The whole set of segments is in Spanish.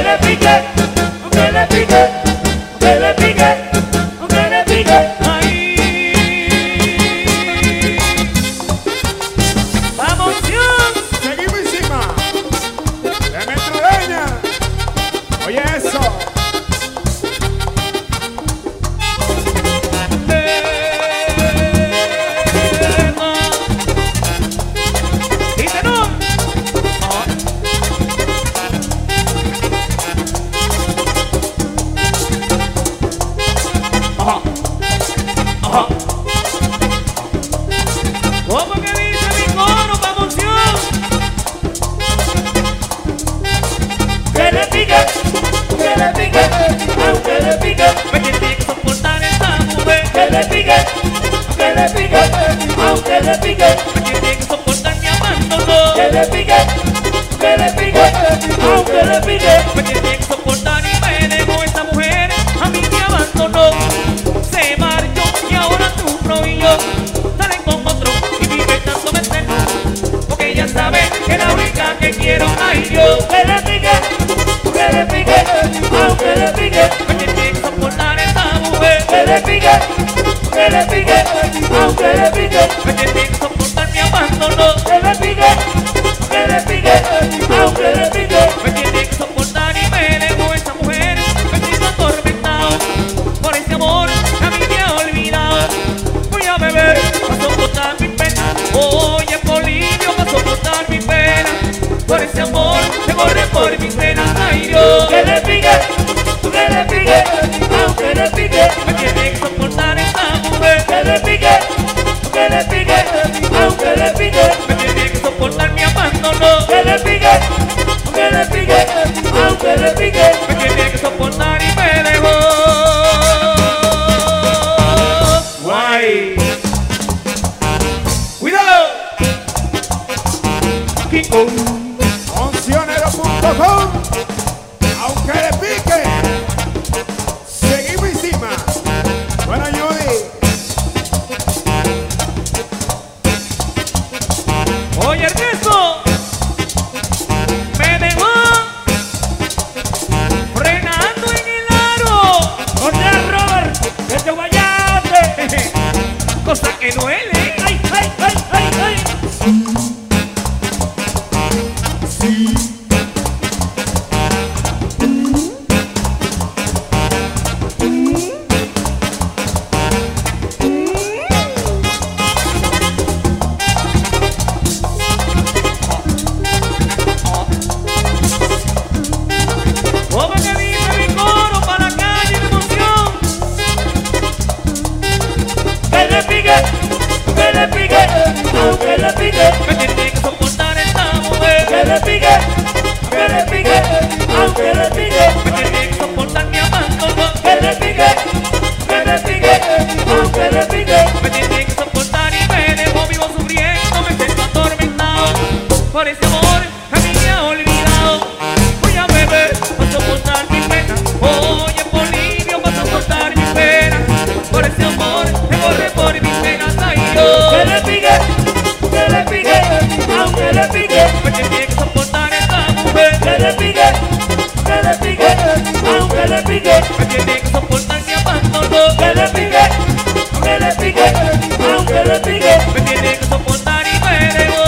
le pique, aunque le pique, aunque le pique, aunque le pique. ¡Vamos, Dios! Seguimos encima. Demetrueña. Oye eso. Dice no. Ajá. Ajá. ¿Cómo que dice mi coro, vamos, Dios? Que le pique, aunque le pique, aunque le pique. Me tiene que soportar esta mujer. Que le pique, aunque le pique, aunque le pique. Me tiene que soportar mi abandono. Que le pique, que le pique, aunque le pique. Me tiene que soportar y me dejó esta mujer. A mí me abandonó. Se marchó y ahora tu novio salen con otro y vive tanto eterno. Porque ella sabe que la única que quiero ay yo. Que le pique, que le pique, aunque le pique. Me tiene que soportar esta mujer. Que le pique, que le pique, aunque le pique. Me tiene que soportar mi abandono. Que le pique, que le pique, aunque le pique. Me tiene que soportar y me dejó esta mujer. Me siento atormentado por ese amor que a mí me ha olvidado. Voy a beber para soportar mi pena. Oye, Polibio, para soportar mi pena. Por ese amor que corre por mis venas. Ay, Dios. Que le pique, que le pique, aunque le pique. Me tiene que soportar esta mujer. Que le pique, que le pique, aunque le pique. Me tiene que soportar mi abandono. Que le pique, que le pique, aunque le pique. Me tiene que soportar y me dejó. Guay. ¡Cuidado! Kiko. Oncionero.com. Aunque le pique. Seguimos encima. Bueno, Judy. Oye, Ernesto, me dejó frenando en el aro. O sea, Robert, que te guayaste. Cosa que duele. Ay, ay, ay, ay, ay. ¿Cómo que dice mi coro para la calle de emoción? Que le pique, que le pique, aunque le pique. Me tiene que soportar esta mujer. Que le pique, que le pique, aunque le pique. Me tiene que soportar mi abandono. Que le pique, que le pique, aunque le pique. Me tiene que soportar y me dejó vivo sufriendo. Me siento atormentado por ese amor que a mí me ha olvidado. Voy a beber para soportar mi pena. Oye, Polibio, para soportar mi pena. Por ese amor que corre por mis venas. Ay, Que Dios. le pique, aunque le pique. Me tiene que soportar esta mujer. Que le pique, aunque le pique. Me tiene que soportar mi abandono. Que le pique, aunque le pique. Me tiene que soportar y me dejó.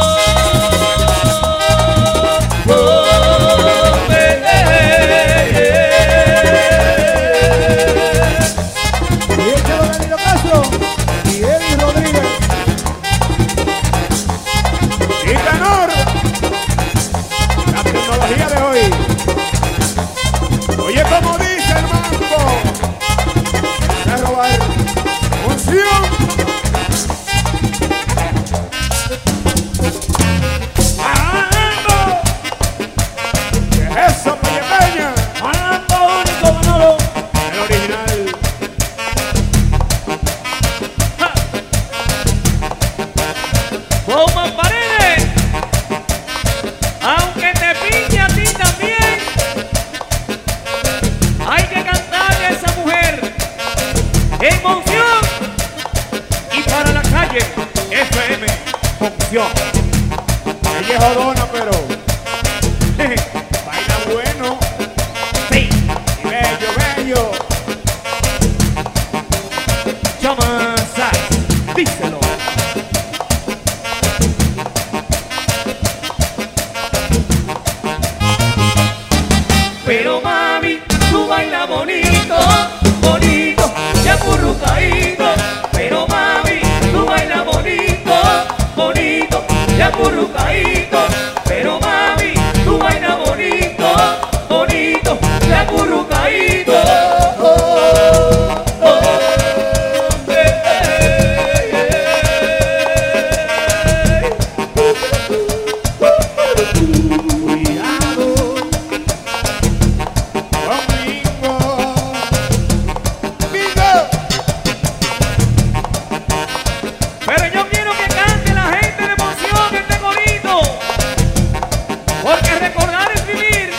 Y échalo Danilo Castro. Y Eddie Rodríguez. Y Canor. La tecnología de hoy. Oye, como dice el manco. Voy a robar. Función. Ando, ¿Qué es eso, Peña Peña? ando único, Manolo. El original. Bowman Paredes, aunque te pille a ti también, hay que cantarle a esa mujer emoción y para la calle FM función. Ella es jodona, pero baila bueno. acurrucadito, pero mami, tu vaina bonito, bonito, te acurrucadito. Pero yo quiero que cante la gente de emoción este corito, porque recordar es vivir.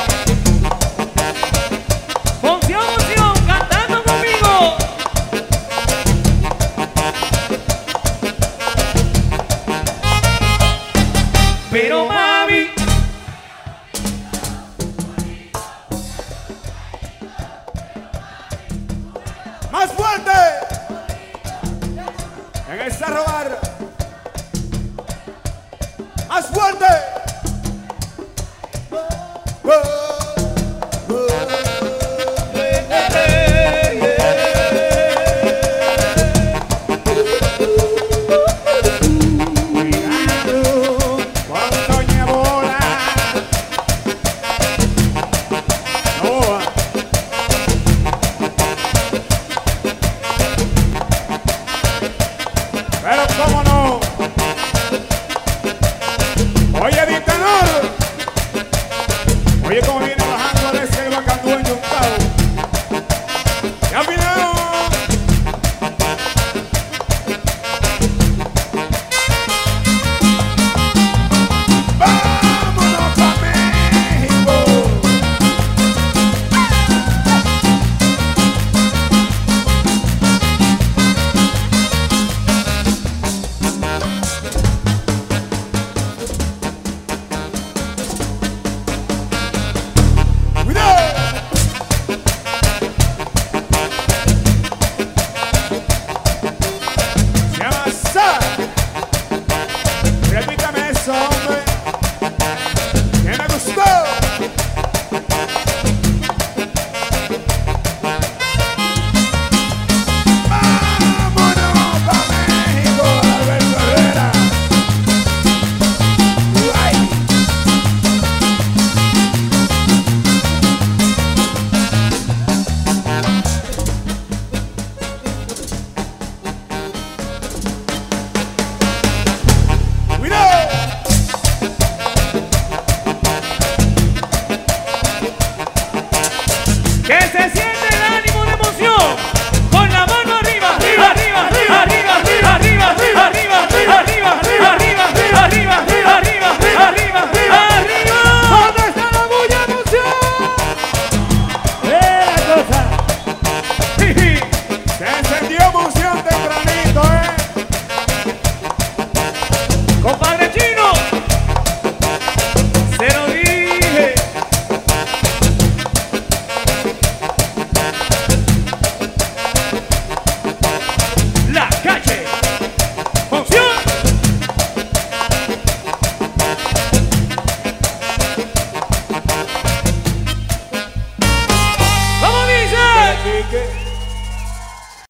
Emoción, emoción, cantando conmigo. Pero mami, ¡más fuerte! En el Cerro Bar. ¡Más fuerte! Cuando Doña Bola no va. Pero cómo no. Oye, dictador. Oye, cómo viene bajando de ese bacandueño un cabo. Ya vino. Vámonos pa' México. Se llama Sa. Repítame eso, hombre. Que me gustó. Vámonos pa' México, Alberto Herrera. Ay. Cuidado. que se siente el ánimo de emoción, con la mano arriba, arriba, arriba, arriba, arriba, arriba, arriba, arriba, arriba, arriba, arriba, arriba, arriba, arriba, arriba. ¿Dónde está la bulla emoción? La cosa. Se encendió emoción tempranito, Compadre Chino, se lo dije. La calle, función. ¿Cómo dice? Quique.